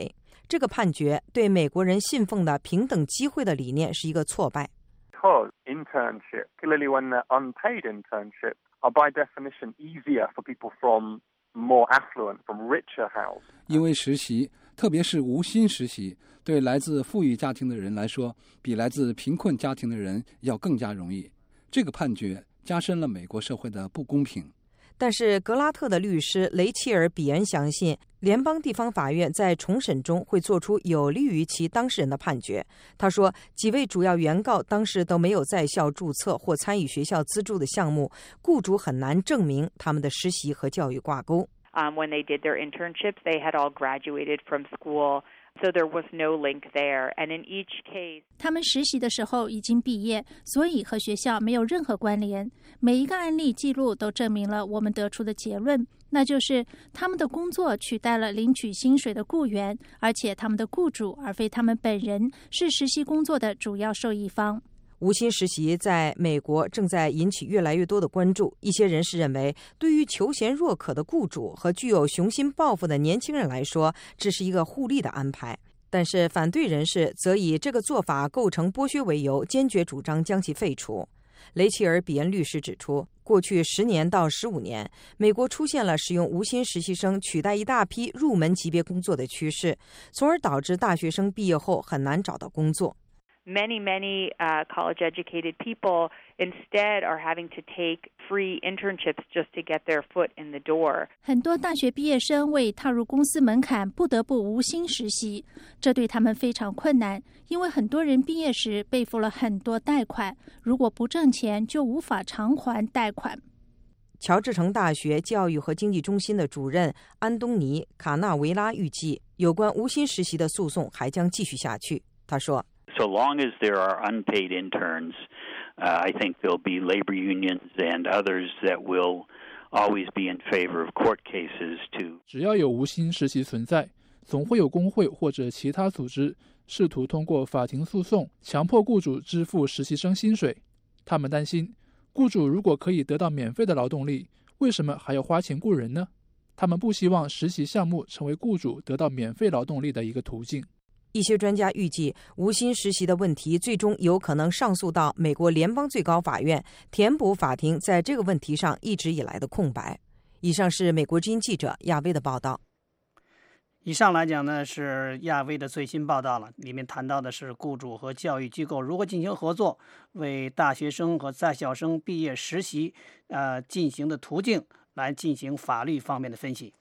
这个判决对美国人信奉的平等机会的理念是一个挫败。 Because internship, particularly when they're unpaid internship, are by definition easier for people from more affluent, from richer houses. 因为实习，特别是无薪实习，对来自富裕家庭的人来说，比来自贫困家庭的人要更加容易。这个判决加深了美国社会的不公平。 但是格拉特的律师雷切尔·比恩相信，联邦地方法院在重审中会做出有利于其当事人的判决。他说，几位主要原告当时都没有在校注册或参与学校资助的项目，雇主很难证明他们的实习和教育挂钩。 Um, when they did their internships, they had all graduated from school, so there was no link there. And in each case, 他们实习的时候已经毕业，所以和学校没有任何关联。每一个案例记录都证明了我们得出的结论，那就是他们的工作取代了领取薪水的雇员，而且他们的雇主而非他们本人是实习工作的主要受益方。 无薪实习在美国正在引起越来越多的关注。一些人士认为，对于求贤若渴的雇主和具有雄心抱负的年轻人来说，这是一个互利的安排。但是反对人士则以这个做法构成剥削为由，坚决主张将其废除。雷切尔·比恩律师指出，过去十年到十五年，美国出现了使用无薪实习生取代一大批入门级别工作的趋势，从而导致大学生毕业后很难找到工作。 Many, many uh, college-educated people instead are having to take free internships just to get their foot in the door. 很多大学毕业生为踏入公司门槛，不得不无薪实习，这对他们非常困难，因为很多人毕业时背负了很多贷款，如果不挣钱，就无法偿还贷款。 乔治城大学教育和经济中心的主任安东尼·卡纳维拉预计，有关无薪实习的诉讼还将继续下去。他说 ，So long as there are unpaid interns, uh, I think there'll be labor unions and others that will always be in favor of court cases to. 只要有无薪实习存在，总会有工会或者其他组织试图通过法庭诉讼强迫雇主支付实习生薪水。他们担心，雇主如果可以得到免费的劳动力，为什么还要花钱雇人呢？他们不希望实习项目成为雇主得到免费劳动力的一个途径。 一些专家预计，无薪实习的问题最终有可能上诉到美国联邦最高法院，填补法庭在这个问题上一直以来的空白。以上是美国之音记者亚威的报道。 以上来讲呢，是亚威的最新报道了，里面谈到的是雇主和教育机构如何进行合作，为大学生和在校生毕业实习呃进行的途径，来进行法律方面的分析。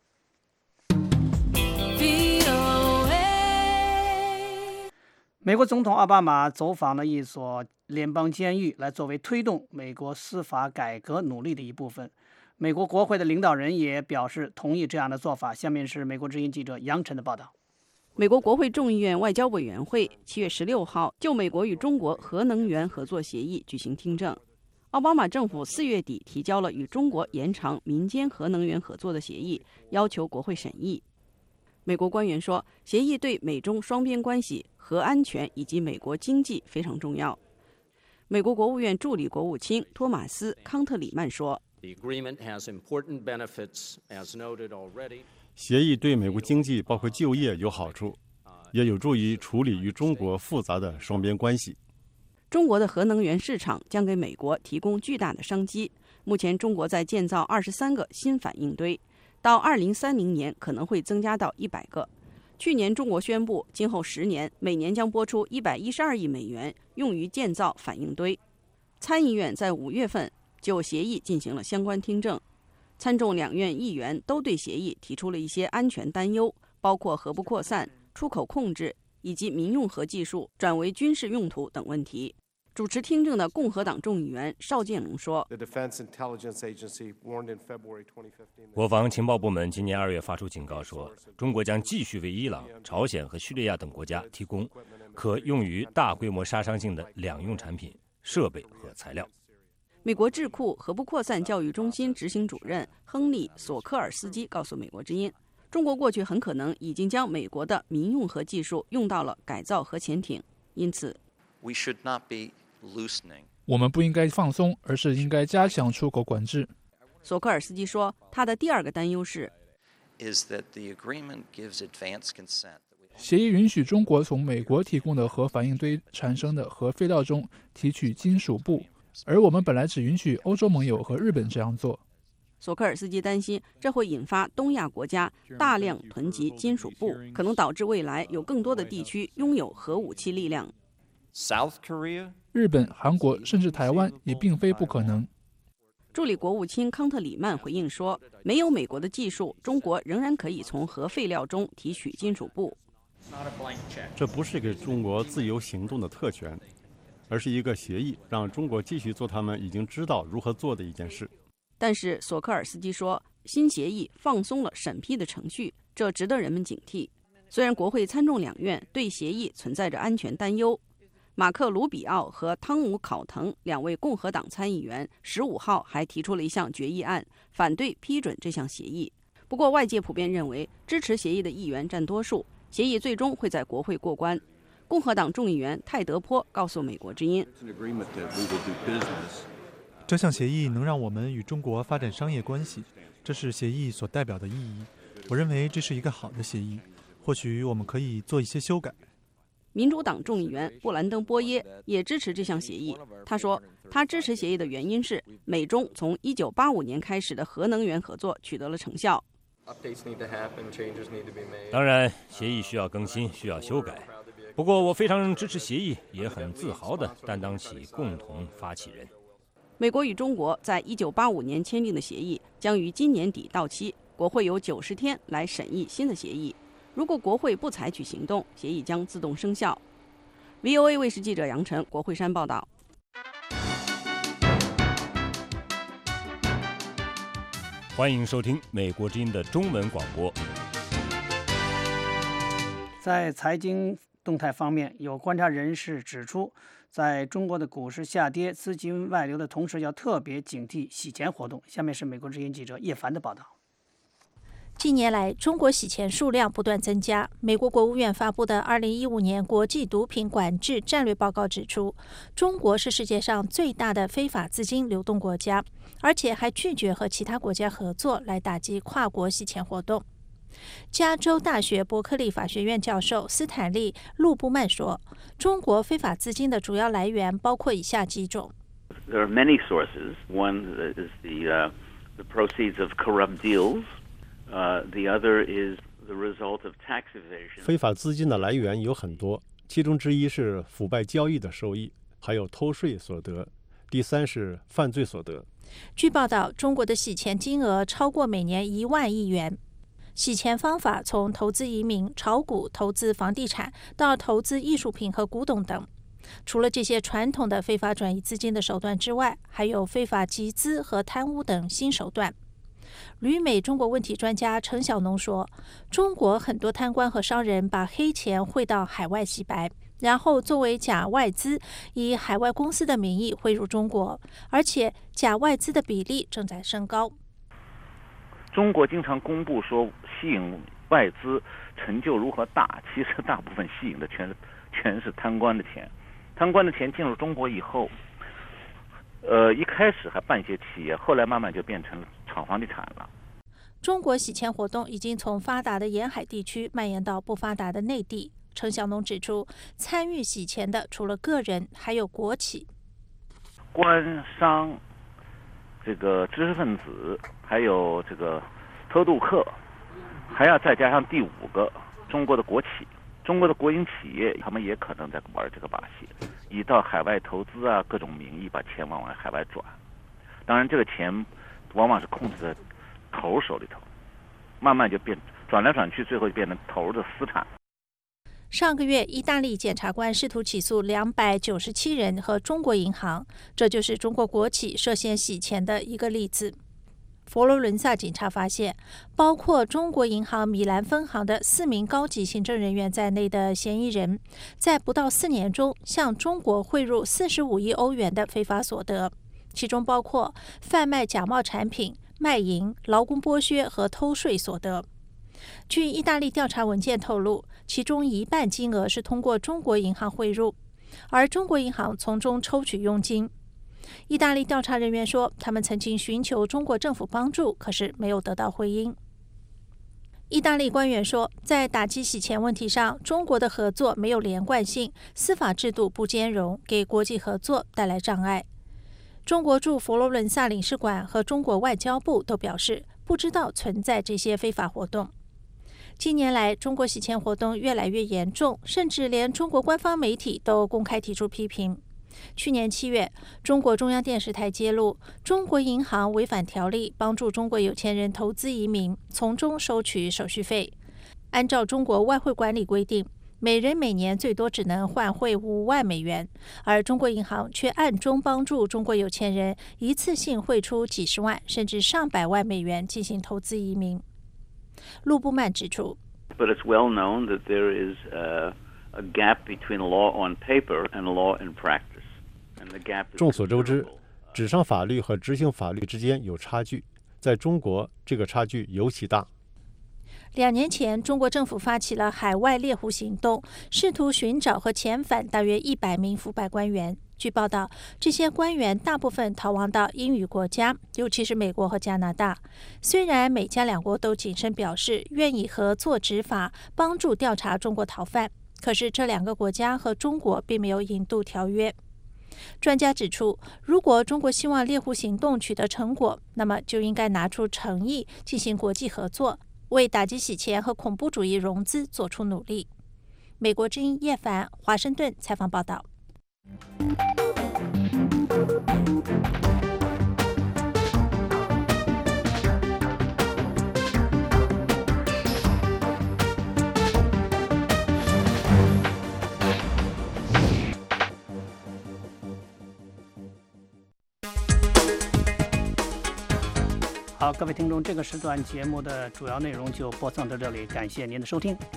美国总统奥巴马走访了一所联邦监狱，来作为推动美国司法改革努力的一部分。美国国会的领导人也表示同意这样的做法。下面是美国之音记者杨晨的报道。 美国国会众议院外交委员会七月十六号就美国与中国核能源合作协议举行听证。奥巴马政府四月底提交了与中国延长民间核能源合作的协议，要求国会审议。美国官员说，协议对美中双边关系、核安全以及美国经济非常重要。美国国务院助理国务卿托马斯·康特里曼说， 协议对美国经济包括就业有好处，也有助于处理与中国复杂的双边关系。 中国的核能源市场将给美国提供巨大的商机。目前中国在建造二十三个新反应堆，到二零三零年可能会增加到一百个。去年中国宣布，今后十年每年将拨出一百一十二亿美元用于建造反应堆。参议院在五月份就协议进行了相关听证，参众两院议员都对协议提出了一些安全担忧，包括核不扩散、出口控制以及民用核技术转为军事用途等问题。主持听证的共和党众议员邵建龙说， 国防情报部门今年二月发出警告说，中国将继续为伊朗、朝鲜和叙利亚等国家提供可用于大规模杀伤性的两用产品、设备和材料。 美国智库核不扩散教育中心执行主任亨利·索科尔斯基告诉美国之音，中国过去很可能已经将美国的民用核技术用到了改造核潜艇，因此 We should not be loosening. 我们不应该放松，而是应该加强出口管制。 索科尔斯基说，他的第二个担忧是， 协议允许中国从美国提供的核反应堆产生的核废料中提取金属钚，而我们本来只允许欧洲盟友和日本这样做。 索科尔斯基担心这会引发东亚国家大量囤积金属钚，可能导致未来有更多的地区拥有核武器力量。 South Korea、 日本、韩国甚至台湾也并非不可能。 助理国务卿康特里曼回应说，没有美国的技术，中国仍然可以从核废料中提取金属钚。 这不是给中国自由行动的特权，而是一个协议，让中国继续做他们已经知道如何做的一件事。 但是索科尔斯基说，新协议放松了审批的程序，这值得人们警惕。虽然国会参众两院对协议存在着安全担忧，马克·卢比奥和汤姆·考腾两位共和党参议员十五号还提出了一项决议案，反对批准这项协议。不过，外界普遍认为支持协议的议员占多数，协议最终会在国会过关。共和党众议员泰德·坡告诉美国之音， 这项协议能让我们与中国发展商业关系，这是协议所代表的意义。我认为这是一个好的协议，或许我们可以做一些修改。 民主党众议员布兰登·波耶也支持这项协议。他说，他支持协议的原因是美中从一九八五年开始的核能源合作取得了成效。 当然，协议需要更新，需要修改。不过，我非常支持协议，也很自豪地担当起共同发起人。 美国与中国在一九八五年签订的协议将于今年底到期，国会有九十天来审议新的协议。如果国会不采取行动，协议将自动生效。V O A 卫视记者杨晨，国会山报道。 欢迎收听美国之音的中文广播。 在财经动态方面，有观察人士指出，在中国的股市下跌、资金外流的同时，要特别警惕洗钱活动。下面是美国之音记者叶凡的报道。 近年来，中国洗钱数量不断增加。美国国务院发布的二零一五年国际毒品管制战略报告指出，中国是世界上最大的非法资金流动国家，而且还拒绝和其他国家合作来打击跨国洗钱活动。加州大学伯克利法学院教授斯坦利·路布曼说，中国非法资金的主要来源包括以下几种。 There are many sources. One is the, uh, the proceeds of corrupt deals.Uh, the other is the result of tax evasion. 非法资金的来源有很多，其中之一是腐败交易的收益，还有偷税所得，第三是犯罪所得。 据报道，中国的洗钱金额超过每年一万亿元。洗钱方法从投资移民、炒股、投资房地产到投资艺术品和古董等。除了这些传统的非法转移资金的手段之外，还有非法集资和贪污等新手段。旅美中国问题专家陈小农说，中国很多贪官和商人把黑钱汇到海外洗白，然后作为假外资，以海外公司的名义汇入中国，而且假外资的比例正在升高。 中国经常公布说吸引外资成就如何大，其实大部分吸引的全是全是贪官的钱。贪官的钱进入中国以后，呃，一开始还办一些企业，后来慢慢就变成了炒房地产了。 中国洗钱活动已经从发达的沿海地区蔓延到不发达的内地。陈小农指出，参与洗钱的除了个人，还有国企、 官商、这个知识分子，还有这个偷渡客，还要再加上第五个中国的国企。中国的国营企业，他们也可能在玩这个把戏，以到海外投资啊各种名义把钱往外海外转。当然，这个钱往往是控制在头手里头，慢慢就变转来转去，最后就变成头的私产。 上个月，意大利检察官试图起诉两百九十七人和中国银行，这就是中国国企涉嫌洗钱的一个例子。佛罗伦萨警察发现，包括中国银行米兰分行的四名高级行政人员在内的嫌疑人，在不到四年中向中国汇入四十五亿欧元的非法所得，其中包括贩卖假冒产品、卖淫、劳工剥削和偷税所得。据意大利调查文件透露，其中一半金额是通过中国银行汇入，而中国银行从中抽取佣金。意大利调查人员说，他们曾经寻求中国政府帮助，可是没有得到回音。 意大利官员说，在打击洗钱问题上，中国的合作没有连贯性，司法制度不兼容，给国际合作带来障碍。中国驻佛罗伦萨领事馆和中国外交部都表示，不知道存在这些非法活动。近年来，中国洗钱活动越来越严重，甚至连中国官方媒体都公开提出批评。去年七月，中国中央电视台揭露，中国银行违反条例，帮助中国有钱人投资移民，从中收取手续费。按照中国外汇管理规定，每人每年最多只能换汇五万美元，而中国银行却暗中帮助中国有钱人一次性汇出几十万甚至上百万美元进行投资移民。陆布曼指出 But it's well known that there is a, a gap between law on paper and law in practice. And the gap is 众所周知，纸上法律和执行法律之间有差距，在中国这个差距尤其大。 两年前，中国政府发起了海外猎狐行动，试图寻找和遣返大约一百名腐败官员。据报道，这些官员大部分逃亡到英语国家，尤其是美国和加拿大。虽然美加两国都谨慎表示愿意合作执法，帮助调查中国逃犯，可是这两个国家和中国并没有引渡条约。专家指出，如果中国希望猎狐行动取得成果，那么就应该拿出诚意进行国际合作，为打击洗钱和恐怖主义融资做出努力。美国之音叶凡，华盛顿采访报道。 好，各位听众，这个时段节目的主要内容就播送到这里，感谢您的收听。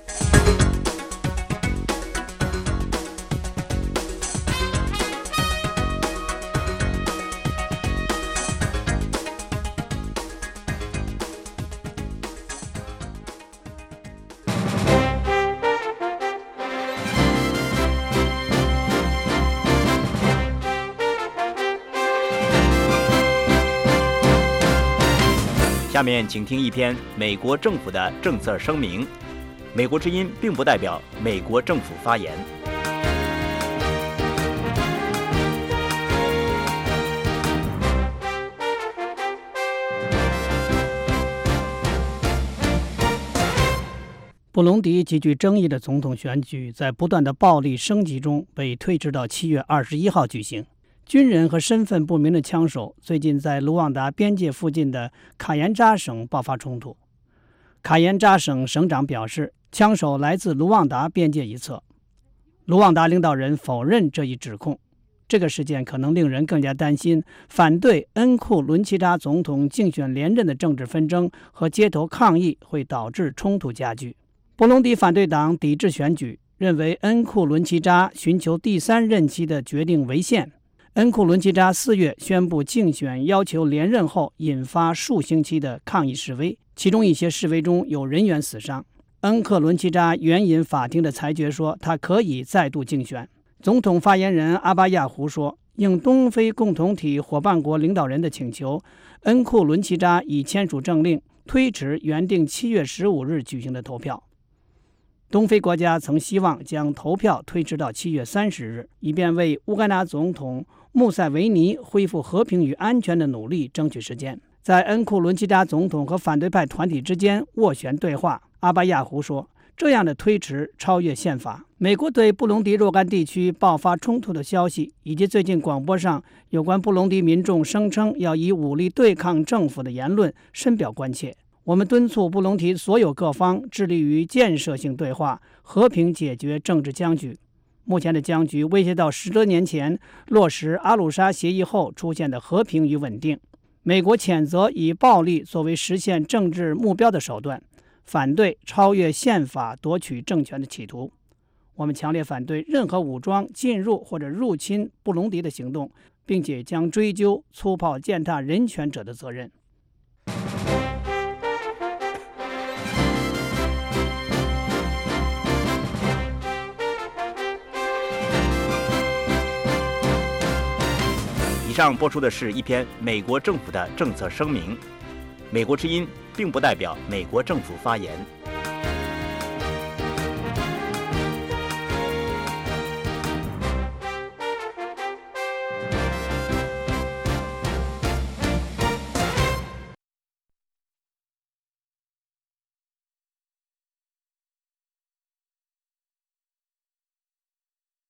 下面请听一篇美国政府的政策声明。美国之音并不代表美国政府发言。 布隆迪极具争议的总统选举在不断的暴力升级中被推迟到七月二十一号举行。军人和身份不明的枪手最近在卢旺达边界附近的卡颜扎省爆发冲突。卡颜扎省省长表示，枪手来自卢旺达边界一侧。卢旺达领导人否认这一指控。这个事件可能令人更加担心反对恩库伦齐扎总统竞选连任的政治纷争和街头抗议会导致冲突加剧。布隆迪反对党抵制选举，认为恩库伦齐扎寻求第三任期的决定违宪。恩库伦齐扎四月宣布竞选要求连任后，引发数星期的抗议示威，其中一些示威中有人员死伤。恩克伦齐扎援引法庭的裁决说，他可以再度竞选。总统发言人阿巴亚胡说，应东非共同体伙伴国领导人的请求，恩库伦齐扎已签署政令，推迟原定七月十五日举行的投票。东非国家曾希望将投票推迟到七月三十日，以便为乌干达总统穆塞维尼恢复和平与安全的努力争取时间。在恩库伦齐扎总统和反对派团体之间斡旋对话，阿巴亚胡说，这样的推迟超越宪法。美国对布隆迪若干地区爆发冲突的消息，以及最近广播上有关布隆迪民众声称要以武力对抗政府的言论，深表关切。我们敦促布隆迪所有各方致力于建设性对话，和平解决政治僵局。目前的僵局威胁到十多年前落实阿鲁沙协议后出现的和平与稳定。美国谴责以暴力作为实现政治目标的手段，反对超越宪法夺取政权的企图。我们强烈反对任何武装进入或者入侵布隆迪的行动，并且将追究粗暴践踏人权者的责任。 以上播出的是一篇美国政府的政策声明。 美国之音并不代表美国政府发言。